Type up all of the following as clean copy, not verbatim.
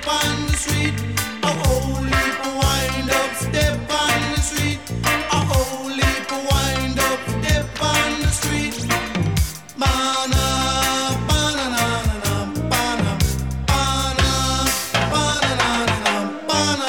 on the street. A whole heap of wind up step on the street. A whole heap of wind up step on the street. Mana, banana, bana, bana, banana, bana.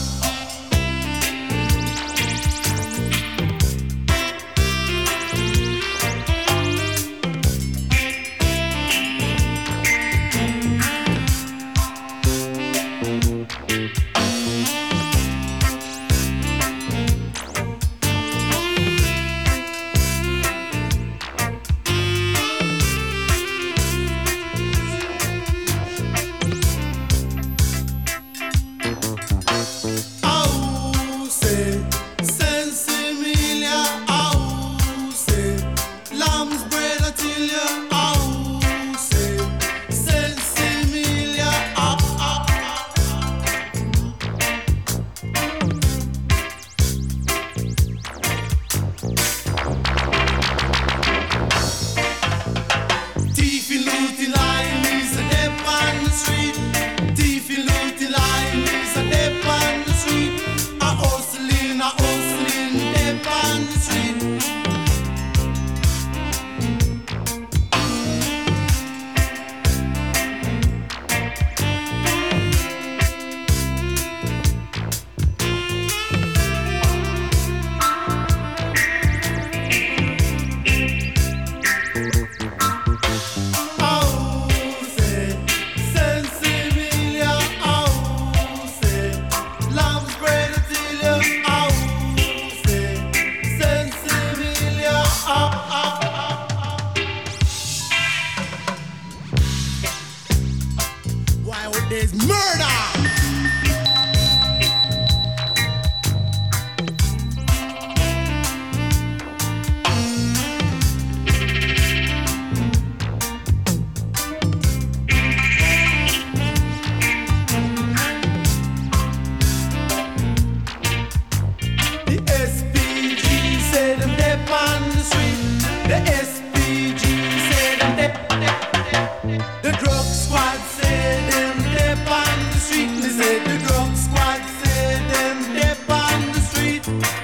There's murder! The SPG said them dep on the street. The SPG said them dep. The drug squad said them dep on the street. They said the drug squad said them dep on the street.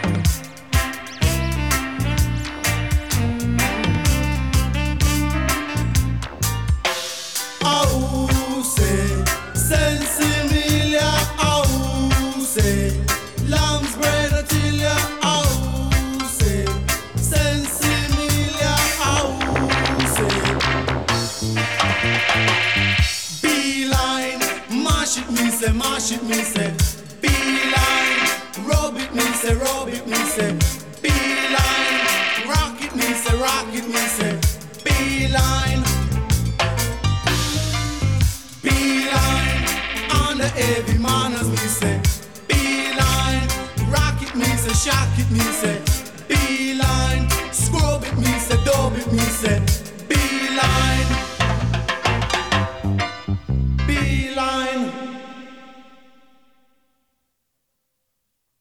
Oh, say Sensimilia. Oh, say lamb's bread until ya. Oh, say Sensimilia. Oh, say Beeline, mash it me say, mash it me say. Beeline, rub it me say, rub it me say. Beeline, rock it me say, rock it me say. Beeline.